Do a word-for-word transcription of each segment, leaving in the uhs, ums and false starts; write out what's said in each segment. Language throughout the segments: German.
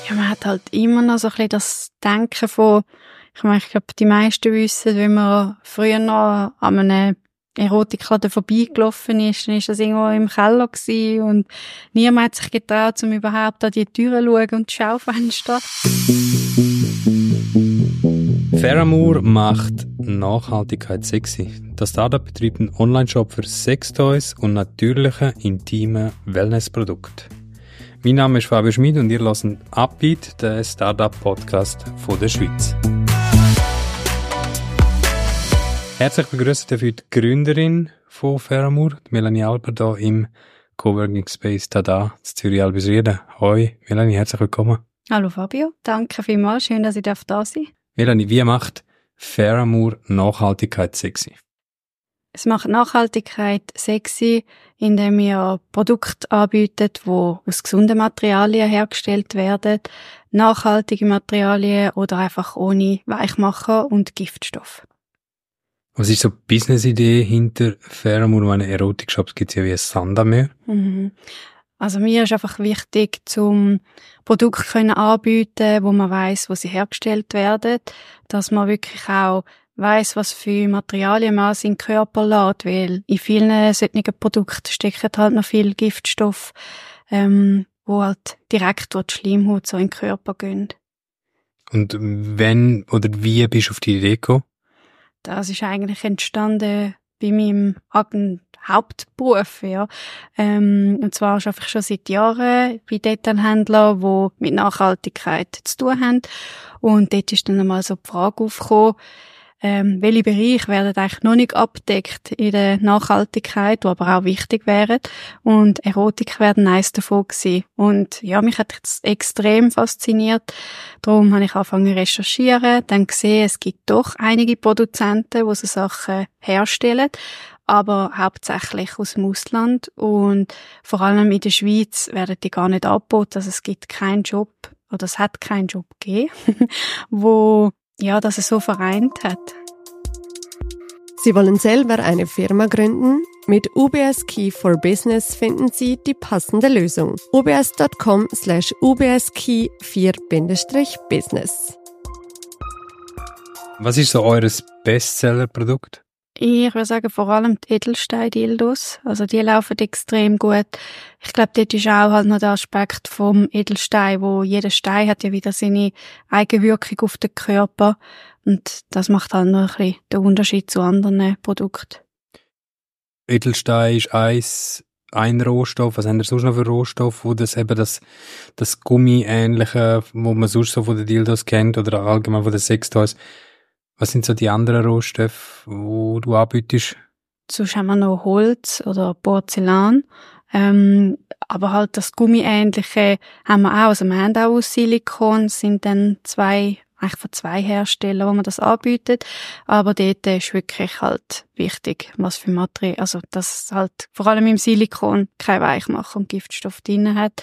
Ja, man hat halt immer noch so ein bisschen das Denken von, ich meine, ich glaube, die meisten wissen, wenn man früher noch an einem Erotikladen vorbeigelaufen ist, dann ist das irgendwo im Keller gewesen und niemand hat sich getraut, um überhaupt an die Türen zu schauen und die Schaufenster. Feramour macht Nachhaltigkeit sexy. Das Startup betreibt einen Online-Shop für Sextoys und natürliche, intime Wellnessprodukte. Mein Name ist Fabio Schmid und ihr hört Upbeat, den Startup-Podcast von der Schweiz. Herzlich begrüßt dafür die Gründerin von Feramour, Melanie Alber, hier im Coworking Space Tada, in Zürich-Albisrieden. Hoi, Melanie, herzlich willkommen. Hallo Fabio, danke vielmals, schön, dass ich da sein darf. Melanie, wie macht Feramour Nachhaltigkeit sexy? Es macht Nachhaltigkeit sexy, indem wir Produkte anbieten, die aus gesunden Materialien hergestellt werden, nachhaltige Materialien oder einfach ohne Weichmacher und Giftstoff. Was ist so die Business-Idee hinter Feramour? Meine Erotik-Shops gibt es ja wie ein Sand am Meer. Mhm. Also mir ist einfach wichtig, zum Produkte können anbieten, wo man weiss, wo sie hergestellt werden, dass man wirklich auch weiss, was für Materialien man in seinen Körper lässt, weil in vielen solchen Produkten stecken halt noch viel Giftstoff, ähm, wo halt direkt durch die Schleimhaut so in den Körper gehen. Und wenn oder wie bist du auf die Idee gekommen? Das ist eigentlich entstanden bei meinem Hauptberuf, ja. Ähm, und zwar arbeite ich schon seit Jahren bei Detailhändlern, die mit Nachhaltigkeit zu tun haben. Und dort ist dann einmal so die Frage aufgekommen, ähm, welche Bereiche werden eigentlich noch nicht abgedeckt in der Nachhaltigkeit, die aber auch wichtig wären. Und Erotik werden eines davon gewesen. Und ja, mich hat das extrem fasziniert. Darum habe ich angefangen zu recherchieren, dann gesehen, es gibt doch einige Produzenten, die so Sachen herstellen, aber hauptsächlich aus dem Ausland. Und vor allem in der Schweiz werden die gar nicht angeboten. Also es gibt keinen Job, oder es hat keinen Job gegeben, wo ja, dass es so vereint hat. Sie wollen selber eine Firma gründen? Mit U B S Key for Business finden Sie die passende Lösung. ubs.com slash ubskey vier Business. Was ist so eures Bestseller-Produkt? Ich würde sagen, vor allem die Edelstein-Dildos. Also die laufen extrem gut. Ich glaube, dort ist auch halt noch der Aspekt vom Edelstein, wo jeder Stein hat ja wieder seine Eigenwirkung auf den Körper. Und das macht halt noch ein bisschen den Unterschied zu anderen Produkten. Edelstein ist eins, ein Rohstoff. Was haben wir sonst noch für Rohstoff, wo das eben das, das Gummi-ähnliche, wo man sonst so von den Dildos kennt oder allgemein von den Sextoys. Was sind so die anderen Rohstoffe, die du anbietest? Sonst haben wir noch Holz oder Porzellan. Ähm, aber halt das Gummiähnliche haben wir auch. Also wir haben auch aus Silikon, es sind dann zwei, eigentlich von zwei Herstellern, wo man das anbietet. Aber dort ist wirklich halt wichtig, was für Material, also dass halt vor allem im Silikon kein Weichmacher und Giftstoff drin hat.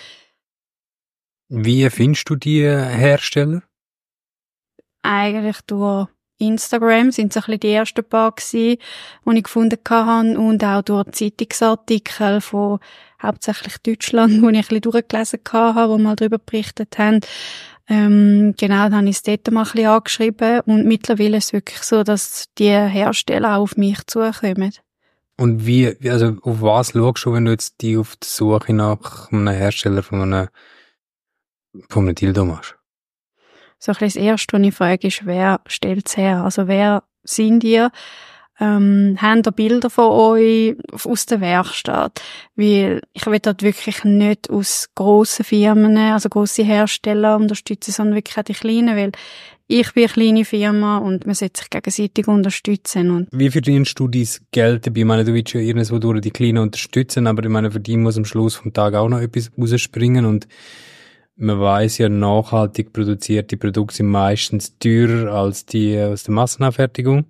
Wie findest du die Hersteller? Eigentlich durch Instagram sind so ein bisschen die ersten paar gewesen, die ich gefunden habe, und auch durch Zeitungsartikel von hauptsächlich Deutschland, wo ich ein bisschen durchgelesen habe, wo mal darüber berichtet haben. Ähm, genau, dann habe ich es dort mal ein bisschen angeschrieben, und mittlerweile ist es wirklich so, dass die Hersteller auch auf mich zukommen. Und wie, also auf was schaust du, wenn du jetzt die auf die Suche nach einem Hersteller von einem, von einem Dildo machst? So ein bisschen das Erste, was ich frage, ist, wer stellt es her? Also wer sind ihr? Ähm, habt ihr Bilder von euch aus der Werkstatt? Weil ich will dort wirklich nicht aus grossen Firmen, also grosse Hersteller unterstützen, sondern wirklich auch die kleinen, weil ich bin eine kleine Firma und man sollte sich gegenseitig unterstützen. Und wie verdienst du dein Geld dabei? Ich meine, du willst ja irgendwo durch die Kleinen unterstützen, aber ich meine, für die muss am Schluss vom Tag auch noch etwas rausspringen, und man weiss ja, nachhaltig produzierte Produkte sind meistens teurer als die aus der Massenanfertigung.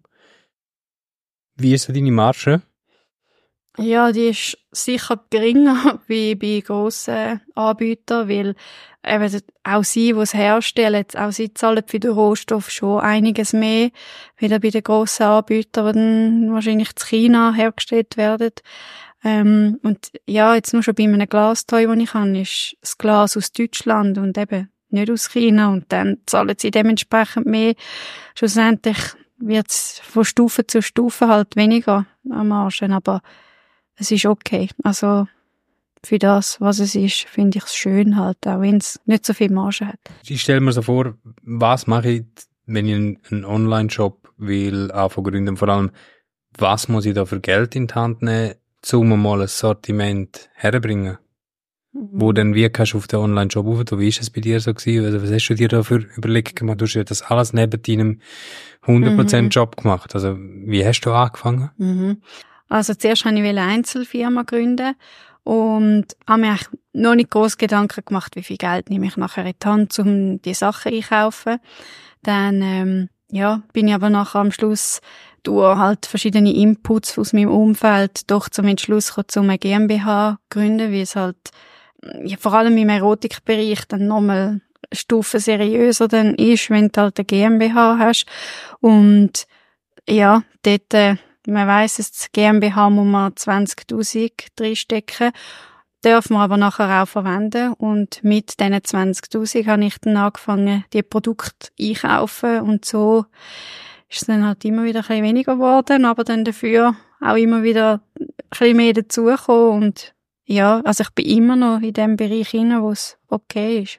Wie ist so deine Marge? ja, die ist sicher geringer wie bei grossen Anbietern, weil eben auch sie, die es herstellen, auch sie zahlen für den Rohstoff schon einiges mehr, wieder bei den grossen Anbietern, die dann wahrscheinlich in China hergestellt werden. Ähm, und ja, jetzt nur schon bei einem Glastoy, das ich habe, ist das Glas aus Deutschland und eben nicht aus China und dann zahlen sie dementsprechend mehr. Schlussendlich wird es von Stufe zu Stufe halt weniger am Margen, aber es ist okay. Also für das, was es ist, finde ich es schön halt, auch wenn es nicht so viel Marge hat. Ich stelle mir so vor, was mache ich, wenn ich einen, einen Online-Shop will, anfangen gründen, vor allem, was muss ich da für Geld in die Hand nehmen, um mal ein Sortiment herbringen? Mhm. Wo dann wie kannst du auf den Online-Shop rauf, wie ist es bei dir so gewesen? Also was hast du dir da für Überlegungen gemacht? Du hast ja das alles neben deinem hundert Prozent mhm. Job gemacht. Also wie hast du angefangen? Mhm. Also zuerst wollte ich eine Einzelfirma gründen und habe mir eigentlich noch nicht groß Gedanken gemacht, wie viel Geld nehme ich nachher in die Hand, um die Sachen einkaufen. Dann ähm, ja, bin ich aber nachher am Schluss durch halt verschiedene Inputs aus meinem Umfeld doch zum Entschluss gekommen, um eine GmbH zu gründen, weil es halt ja, vor allem im Erotikbereich dann nochmal Stufe seriöser dann ist, wenn du halt eine GmbH hast. Und ja, dort, äh, man weiss es, GmbH muss man zwanzigtausend reinstecken, darf man aber nachher auch verwenden. Und mit diesen zwanzigtausend habe ich dann angefangen, die Produkte einkaufen und so ist es dann halt immer wieder ein bisschen weniger geworden, aber dann dafür auch immer wieder ein bisschen mehr dazugekommen und ja, also ich bin immer noch in dem Bereich hinein, wo es okay ist.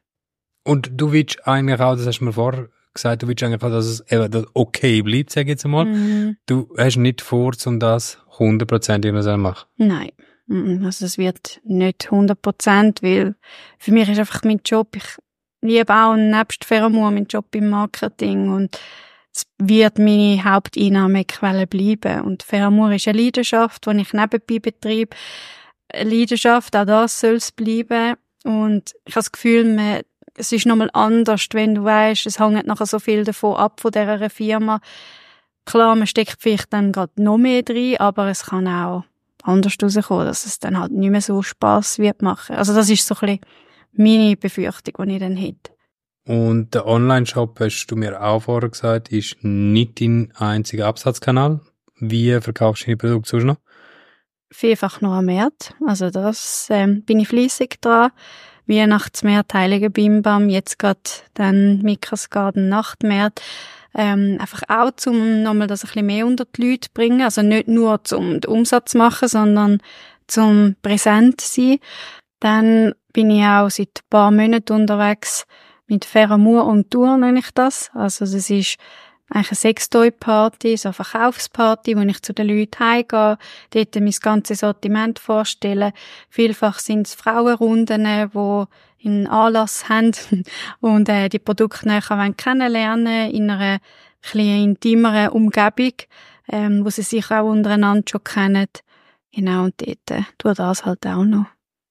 Und du willst eigentlich auch, das hast du mir vorher gesagt, du willst eigentlich auch, dass es eben das okay bleibt, sag ich jetzt mal. Mhm. Du hast nicht vor, um das hundert Prozent immer zu machen? Nein, also es wird nicht hundert Prozent, weil für mich ist einfach mein Job, ich liebe auch nebst Pheromone meinen Job im Marketing und es wird meine Haupteinnahmequelle bleiben. Und Pheromone ist eine Leidenschaft, die ich nebenbei betreibe. Eine Leidenschaft, auch das soll es bleiben. Und ich habe das Gefühl, man, es ist nochmal anders, wenn du weißt, es hängt nachher so viel davon ab, von dieser Firma. Klar, man steckt vielleicht dann gerade noch mehr drin, aber es kann auch anders rauskommen, dass es dann halt nicht mehr so Spass wird machen. Also das ist so ein bisschen meine Befürchtung, die ich dann hätte. Und der Online-Shop, hast du mir auch vorher gesagt, ist nicht dein einziger Absatzkanal. Wie verkaufst du deine Produkte sonst noch? Vielfach noch am Markt. Also das ähm, bin ich fleissig dran. Weihnachtsmarkt, Heiliger Bimbam, jetzt gerade dann Mikrosgarden Nachtmarkt. Ähm, einfach auch, um nochmal das ein bisschen mehr unter die Leute zu bringen. Also nicht nur zum den Umsatz zu machen, sondern zum präsent zu sein. Dann bin ich auch seit ein paar Monaten unterwegs mit Pheromone und Tour, nenne ich das. Also das ist eigentlich eine Sextoy-Party, so eine Verkaufsparty, wo ich zu den Leuten heimgehe, dort mein ganzes Sortiment vorstelle. Vielfach sind es Frauenrunden, die einen Anlass haben und äh, die Produkte näher kennenlernen in einer etwas intimeren Umgebung, ähm, wo sie sich auch untereinander schon kennen. Genau, und dort äh, tue das halt auch noch.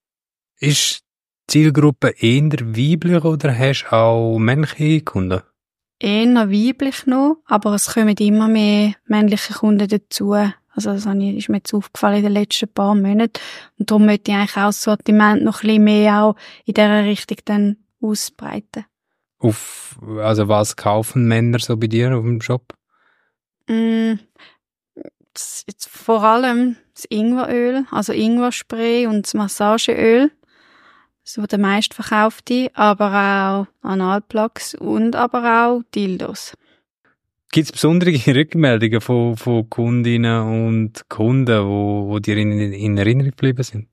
Ist die Zielgruppe eher weiblich oder hast du auch männliche Kunden? Eher weiblich noch, aber es kommen immer mehr männliche Kunden dazu. Also das ist mir jetzt aufgefallen in den letzten paar Monaten. Und darum möchte ich eigentlich auch das Sortiment noch ein bisschen mehr auch in dieser Richtung dann ausbreiten. Auf, also was kaufen Männer so bei dir auf dem Shop? Mm, das, jetzt vor allem das Ingweröl, also Ingwerspray und das Massageöl. So der meistverkaufte, aber auch Analplugs und aber auch Dildos. Gibt es besondere Rückmeldungen von, von Kundinnen und Kunden, wo, wo dir in, in Erinnerung geblieben sind?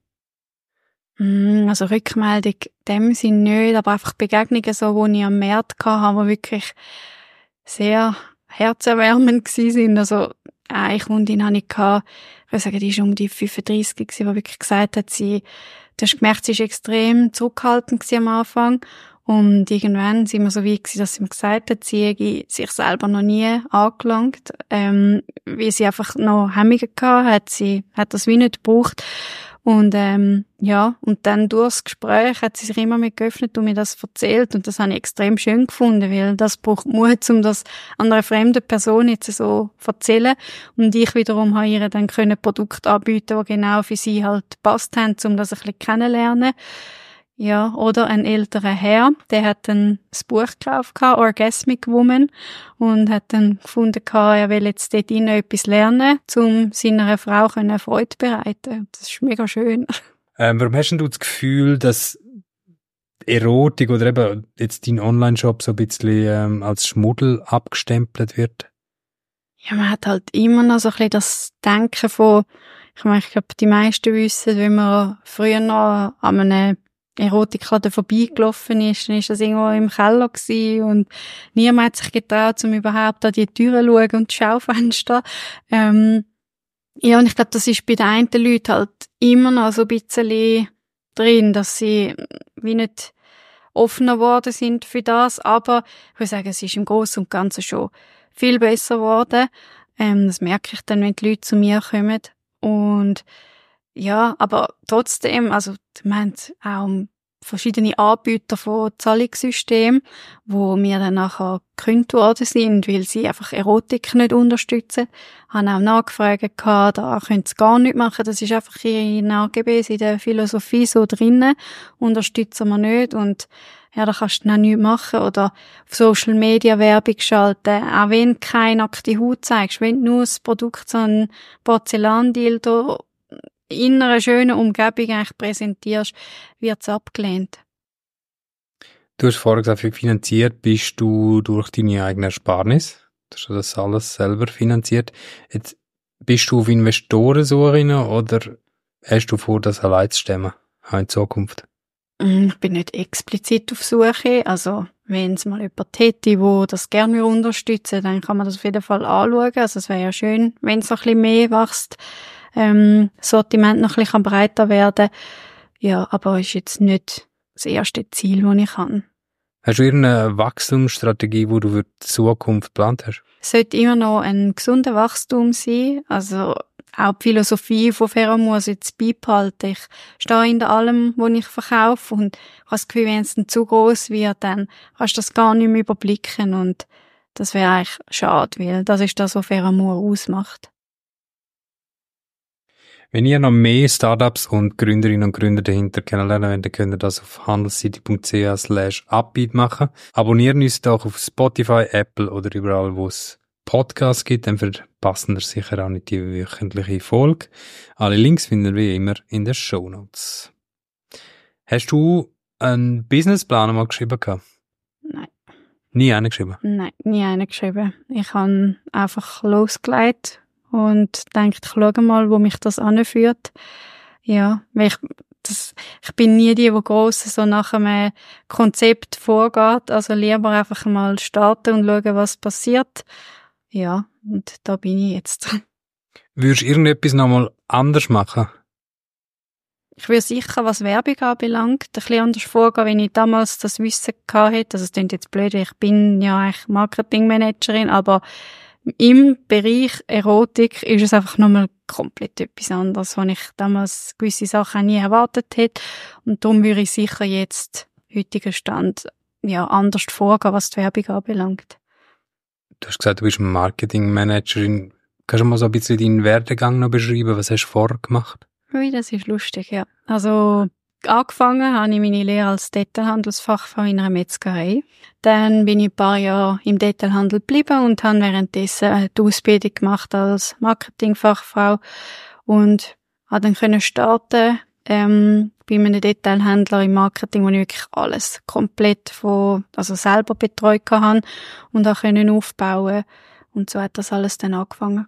Mm, also Rückmeldung in dem Sinn nicht, aber einfach Begegnungen, so, die ich am Markt hatte, die wirklich sehr herzerwärmend waren. Also eine Kundin hatte ich, ich würde sagen, die war um die fünfunddreissig, die wirklich gesagt hat, sie Du hast gemerkt, sie war extrem zurückhaltend am Anfang. Und irgendwann sind wir so weit gewesen, dass sie mir gesagt hat, sie hätte sich selber noch nie angelangt. Ähm, weil sie einfach noch Hemmungen gehabt hat. Sie hat das wie nicht gebraucht. Und, ähm, ja, und dann durchs Gespräch hat sie sich immer mehr geöffnet und mir das erzählt. Und das habe ich extrem schön gefunden, weil das braucht Mut, um das an einer fremden Person jetzt so zu erzählen. Und ich wiederum habe ihr dann können Produkte anbieten, die genau für sie halt gepasst haben, um das ein bisschen kennenlernen. Ja, oder ein älterer Herr, der hat dann das Buch gekauft, Orgasmic Woman, und hat dann gefunden, er will jetzt dort rein etwas lernen, um seiner Frau eine Freude bereiten. Das ist mega schön. Ähm, warum hast denn du das Gefühl, dass Erotik oder eben jetzt dein Online-Shop so ein bisschen ähm, als Schmuddel abgestempelt wird? Ja, man hat halt immer noch so ein bisschen das Denken von, ich meine, ich glaube, die meisten wissen, wenn man früher noch an einem Erotikladen vorbeigelaufen ist, dann ist das irgendwo im Keller gewesen und niemand hat sich getraut, um überhaupt an die Türen zu schauen und die Schaufenster. Ähm, ja, und ich glaube, das ist bei den einen Leuten halt immer noch so ein bisschen drin, dass sie wie nicht offener geworden sind für das, aber ich würde sagen, es ist im Großen und Ganzen schon viel besser geworden. Ähm, das merke ich dann, wenn die Leute zu mir kommen. Und ja, aber trotzdem, also wir haben auch verschiedene Anbieter von Zahlungssystemen, wo mir dann nachher gekündigt worden sind, weil sie einfach Erotik nicht unterstützen. Ich habe auch nachgefragt, da können sie gar nicht machen. Das ist einfach in A G Bs, in der Philosophie so drinnen. Unterstützen wir nicht. Und ja, da kannst du dann auch nichts machen. Oder auf Social Media Werbung schalten. Auch wenn du keine nackte Haut zeigst, wenn du nur das Produkt, so ein Porzellandildo in einer schönen Umgebung eigentlich präsentierst, wird es abgelehnt. Du hast vorher gesagt, finanziert bist du durch deine eigene Ersparnis. Du hast das alles selber finanziert. Jetzt bist du auf Investorensuche oder hast du vor, das allein zu stemmen in Zukunft? Ich bin nicht explizit auf Suche. Also, wenn es mal jemand hätte, der das gerne unterstützen, dann kann man das auf jeden Fall anschauen. Also, es wäre ja schön, wenn es noch ein bisschen mehr wächst. Ähm, Sortiment noch ein bisschen breiter werden. Ja, aber ist jetzt nicht das erste Ziel, das ich habe. Hast du irgendeine Wachstumsstrategie, die du für die Zukunft geplant hast? Es sollte immer noch ein gesunder Wachstum sein. Also auch die Philosophie von Ferramo muss jetzt beibehalten. Ich stehe hinter allem, was ich verkaufe und ich habe das Gefühl, wenn es dann zu gross wird, dann kannst du das gar nicht mehr überblicken und das wäre eigentlich schade, weil das ist das, was Ferramo ausmacht. Wenn ihr noch mehr Startups und Gründerinnen und Gründer dahinter kennenlernen wollt, dann könnt ihr das auf handelscity.ch slash upbeat machen. Abonnieren uns doch auf Spotify, Apple oder überall, wo es Podcasts gibt, dann verpassen ihr sicher auch nicht die wöchentliche Folge. Alle Links finden wir wie immer in den Shownotes. Hast du einen Businessplan mal geschrieben gehabt? Nein. Nie einen geschrieben? Nein, nie einen geschrieben. Ich habe einfach losgelegt und denkt, ich schaue mal, wo mich das anführt. Ja, weil ich, das, ich bin nie die, die gross so nach einem Konzept vorgeht. Also lieber einfach mal starten und schauen, was passiert. Ja, und da bin ich jetzt. Würdest du irgendetwas nochmal anders machen? Ich würde sicher, was Werbung anbelangt, ein bisschen anders vorgehen, wenn ich damals das Wissen gehabt hätte. Also es klingt jetzt blöd, ich bin ja eigentlich Marketingmanagerin, aber im Bereich Erotik ist es einfach nochmal komplett etwas anderes, wo ich damals gewisse Sachen nie erwartet hätte. Und darum würde ich sicher jetzt, heutiger Stand, ja, anders vorgehen, was die Werbung anbelangt. Du hast gesagt, du bist Marketingmanagerin. Kannst du mal so ein bisschen deinen Werdegang noch beschreiben? Was hast du vorher gemacht? Ui, das ist lustig, ja. Also, angefangen habe ich meine Lehre als Detailhandelsfachfrau in einer Metzgerei. Dann bin ich ein paar Jahre im Detailhandel geblieben und habe währenddessen die Ausbildung gemacht als Marketingfachfrau und habe dann können starten ähm, bei einem Detailhändler im Marketing, wo ich wirklich alles komplett von, also selber betreut habe und auch können aufbauen. Und so hat das alles dann angefangen.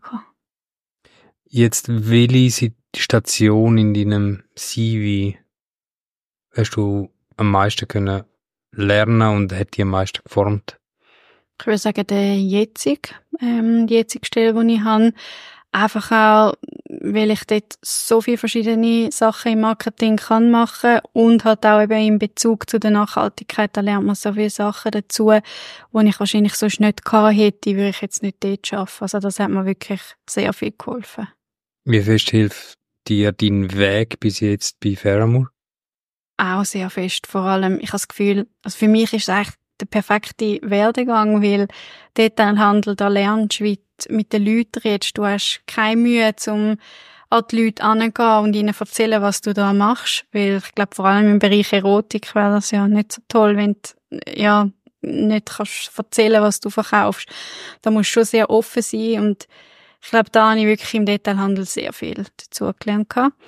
Jetzt, welche Station in deinem C V hast du am meisten können lernen und hat dich am meisten geformt? Ich würde sagen, der jetzige, ähm, die jetzige Stelle, die ich habe, einfach auch, weil ich dort so viele verschiedene Sachen im Marketing kann machen und halt auch eben in Bezug zu der Nachhaltigkeit, da lernt man so viele Sachen dazu, die ich wahrscheinlich sonst nicht gehabt hätte, würde ich jetzt nicht dort arbeiten. Also das hat mir wirklich sehr viel geholfen. Wie fest hilft dir dein Weg bis jetzt bei Ferramo? Auch sehr fest. Vor allem, ich habe das Gefühl, also für mich ist es eigentlich der perfekte Werdegang, weil Detailhandel, da lernst du, wie du mit den Leuten redest. Du hast keine Mühe, um an die Leute heranzugehen und ihnen erzählen, was du da machst. Weil ich glaube, vor allem im Bereich Erotik wäre das ja nicht so toll, wenn du ja nicht kannst erzählen, was du verkaufst. Da musst du schon sehr offen sein und ich glaube, da habe ich wirklich im Detailhandel sehr viel dazu gelernt.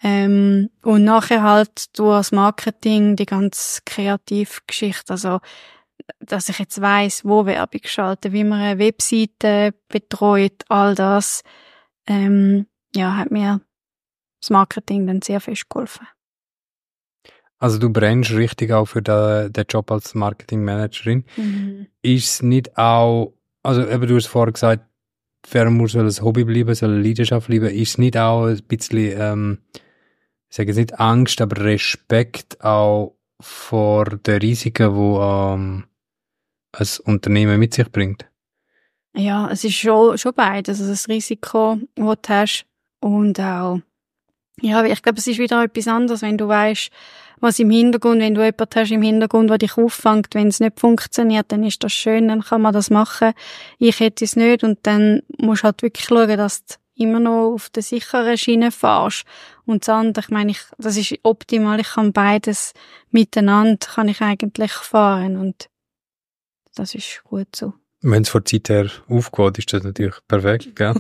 Ähm, und nachher halt durch das Marketing die ganze Kreativgeschichte, also dass ich jetzt weiss, wo Werbung schalten, wie man eine Webseite betreut, all das, ähm, ja, hat mir das Marketing dann sehr fest geholfen. Also du brennst richtig auch für den, den Job als Marketingmanagerin. Mhm. Ist es nicht auch, also eben du hast vorher gesagt, Fernmur soll ein Hobby bleiben, soll eine Leidenschaft bleiben. Ist es nicht auch ein bisschen, ähm, ich sage jetzt nicht Angst, aber Respekt auch vor den Risiken, die ähm, ein Unternehmen mit sich bringt? Ja, es ist schon, schon beides. Also das Risiko, das du hast und auch, ja, ich glaube, es ist wieder etwas anderes, wenn du weißt, was im Hintergrund, wenn du jemanden hast im Hintergrund, der dich auffängt, wenn es nicht funktioniert, dann ist das schön, dann kann man das machen. Ich hätte es nicht und dann musst du halt wirklich schauen, dass du immer noch auf der sicheren Schiene fährst. Und das andere, ich meine, ich, das ist optimal, ich kann beides miteinander, kann ich eigentlich fahren und das ist gut so. Wenn es von der Zeit her aufgeht, ist das natürlich perfekt, gell?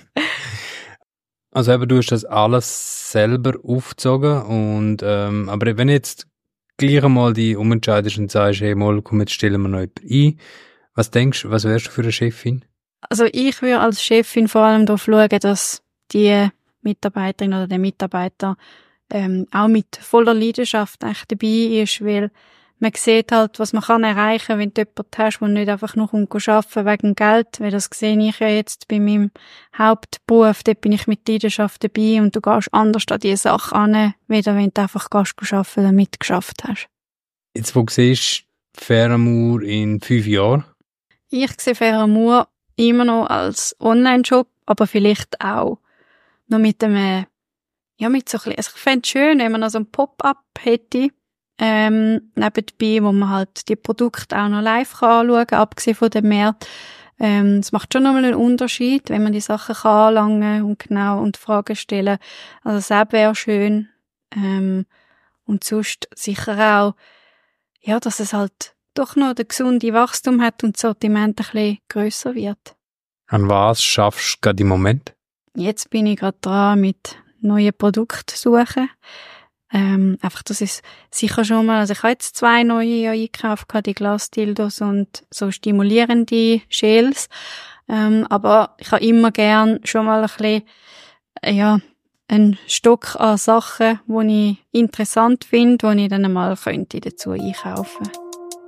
Also eben, du hast das alles selber aufgezogen und, ähm, aber wenn jetzt gleich einmal die umentscheidest und sagst, hey, mal, komm, jetzt stellen wir noch jemanden ein, was denkst du, was wärst du für eine Chefin? Also ich würde als Chefin vor allem darauf schauen, dass die Mitarbeiterin oder der Mitarbeiter ähm, auch mit voller Leidenschaft echt dabei ist, weil man sieht halt, was man kann erreichen, wenn du jemanden hast, der nicht einfach nur arbeiten wegen Geld, weil das sehe ich ja jetzt bei meinem Hauptberuf, dort bin ich mit Leidenschaft dabei und du gehst anders an diese Sache an, weder wenn du einfach gehst arbeiten und mitgeschafft hast. Jetzt, wo du siehst, Fernmur in fünf Jahren? Ich sehe Fernmur immer noch als Online-Shop, aber vielleicht auch noch mit einem, ja, mit so ein bisschen, also ich fände es schön, wenn man noch so ein Pop-up hätte, ähm, nebenbei, wo man halt die Produkte auch noch live kann anschauen kann, abgesehen von dem Markt. Ähm, es macht schon nochmal einen Unterschied, wenn man die Sachen kann anlangen und genau und Fragen stellen. Also das wäre schön. Ähm, und sonst sicher auch, ja, dass es halt doch noch den gesunden Wachstum hat und das Sortiment ein bisschen grösser wird. An was schaffst du gerade im Moment? Jetzt bin ich gerade dran mit neuen Produkten suchen. Ähm, einfach, das ist sicher schon mal, also ich habe jetzt zwei neue eingekauft, die Glasdildos und so stimulierende Gels. Ähm, aber ich habe immer gern schon mal ein bisschen, ja, einen Stock an Sachen, die ich interessant finde, die ich dann einmal könnte dazu einkaufen könnte.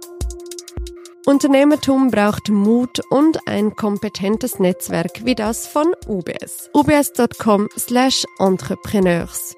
Unternehmertum braucht Mut und ein kompetentes Netzwerk wie das von U B S. U B S Punkt com slash entrepreneurs.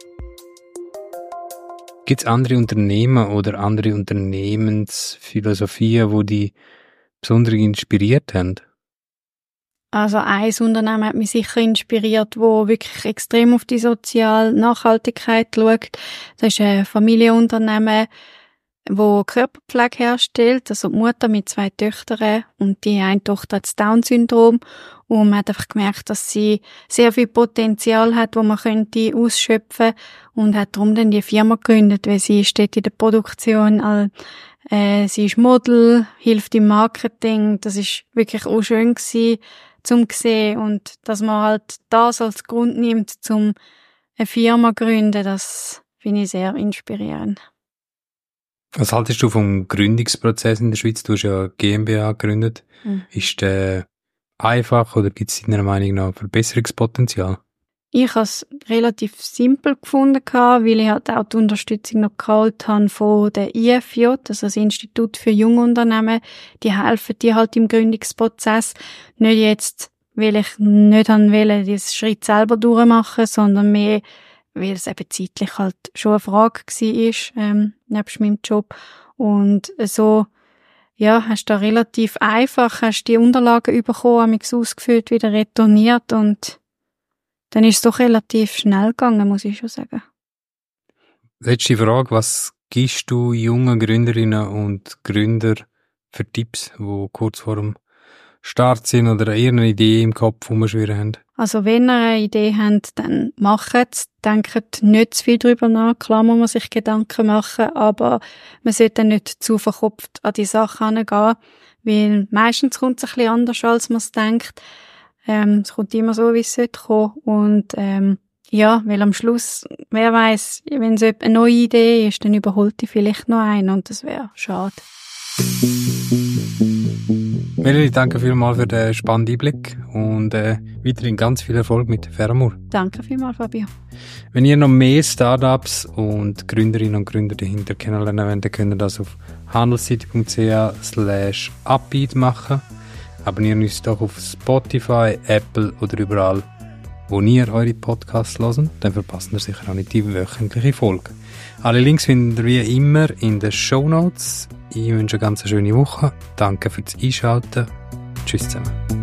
Gibt es andere Unternehmen oder andere Unternehmensphilosophien, die dich besonders inspiriert haben? Also ein Unternehmen hat mich sicher inspiriert, wo wirklich extrem auf die soziale Nachhaltigkeit schaut. Das ist ein Familienunternehmen, wo Körperpflege herstellt, also die Mutter mit zwei Töchtern und die eine Tochter hat das Down-Syndrom und man hat einfach gemerkt, dass sie sehr viel Potenzial hat, wo man könnte ausschöpfen und hat darum dann die Firma gegründet, weil sie steht in der Produktion, äh, sie ist Model, hilft im Marketing, das ist wirklich auch schön gewesen, zum sehen und dass man halt das als Grund nimmt, zum eine Firma zu gründen, das finde ich sehr inspirierend. Was haltest du vom Gründungsprozess in der Schweiz? Du hast ja GmbH gegründet. Mhm. Ist der einfach oder gibt es deiner Meinung nach Verbesserungspotenzial? Ich habe es relativ simpel gefunden, weil ich halt auch die Unterstützung noch geholt habe von der I F J, also das Institut für Jungunternehmen. Die helfen dir halt im Gründungsprozess. Nicht jetzt, weil ich nicht wollte, diesen Schritt selber durchmachen, sondern mehr, weil es eben zeitlich halt schon eine Frage war, ähm, nebst meinem Job. Und so, ja, hast du da relativ einfach, hast die Unterlagen bekommen, haben mich ausgefüllt, wieder retourniert und dann ist es doch relativ schnell gegangen, muss ich schon sagen. Letzte Frage, was gibst du jungen Gründerinnen und Gründer für Tipps, die kurz vor dem Start sind oder irgendeine Idee im Kopf rumschwirren haben? Also wenn ihr eine Idee habt, dann macht es. Denkt nicht zu viel drüber nach. Klar muss man sich Gedanken machen, aber man sollte dann nicht zu verkopft an die Sache herangehen, weil meistens kommt es ein bisschen anders, als man es denkt. Ähm, es kommt immer so, wie es sollte kommen. Und ähm, Ja, weil am Schluss, wer weiß, wenn es eine neue Idee ist, dann überholt die vielleicht noch einen und das wäre schade. Melanie, danke vielmals für den spannenden Einblick und äh, weiterhin ganz viel Erfolg mit Fermor. Danke vielmals, Fabio. Wenn ihr noch mehr Startups und Gründerinnen und Gründer dahinter kennenlernen wollt, dann könnt ihr das auf handelscity.ch slash upbeat machen. Abonniert uns doch auf Spotify, Apple oder überall, wo ihr eure Podcasts hört. Dann verpasst ihr sicher auch nicht die wöchentliche Folge. Alle Links findet ihr wie immer in den Shownotes. Ich wünsche eine ganz schöne Woche. Danke fürs Einschalten. Tschüss zusammen.